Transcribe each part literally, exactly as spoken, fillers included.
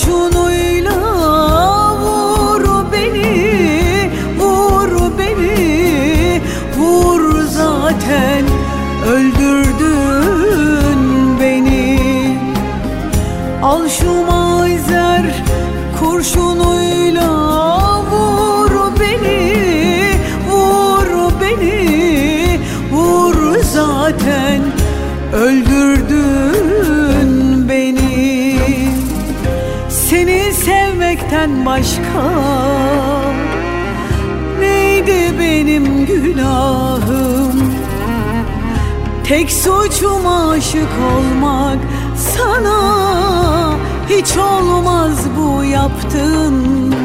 kurşunuyla vur beni, vur beni, vur zaten öldürdün beni. Al şu mazer kurşunuyla vur beni, vur beni, vur zaten öldürdün beni. Seni sevmekten başka neydi benim günahım? Tek suçum aşık olmak, sana hiç olmaz bu yaptın.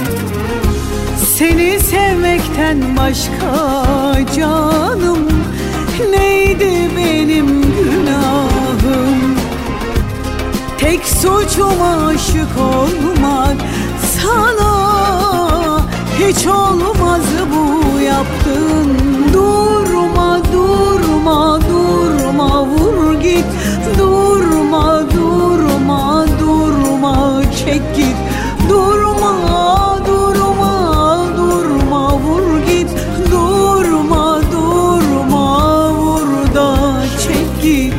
Seni sevmekten başka canım neydi benim günahım? Tek suçum aşık olmak, sana hiç olmaz bu yaptın. Durma, durma, durma, vur git. Durma, durma, durma, çek git. Durma, durma, durma, vur git. Durma, durma, vur da çek git.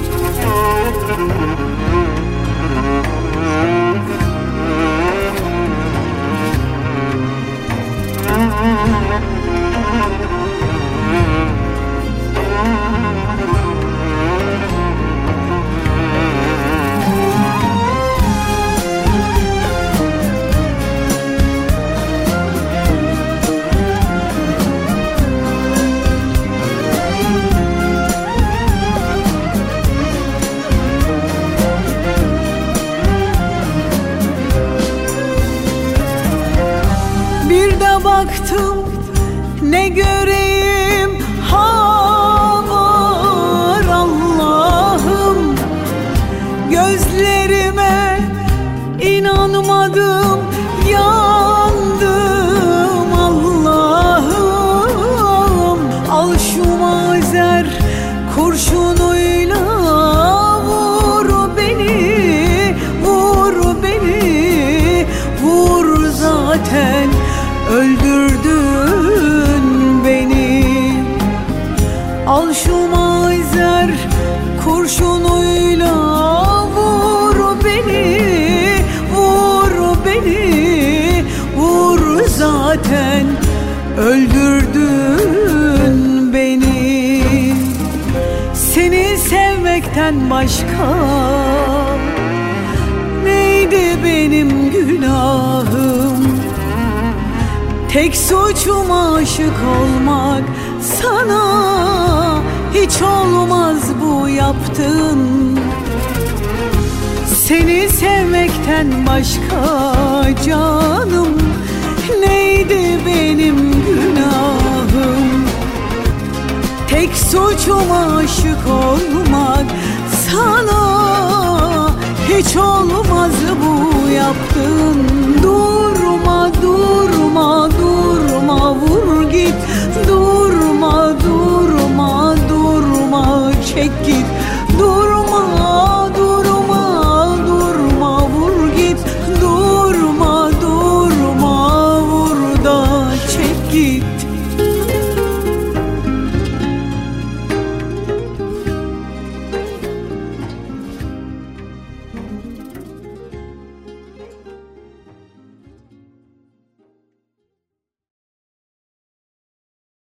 Bir de baktım ne göreyim, ha var Allah'ım. Gözlerime inanmadım, yandım Allah'ım. Al şu mazer kurşunuyla vur beni, vur beni, vur zaten öldürdün beni. Al şu mazer kurşunuyla vur beni, vur beni, vur zaten öldürdün beni. Seni sevmekten başka neydi benim günahım? Tek suçum aşık olmak, sana hiç olmaz bu yaptın. Seni sevmekten başka canım neydi benim günahım? Tek suçum aşık olmak, sana hiç olmaz bu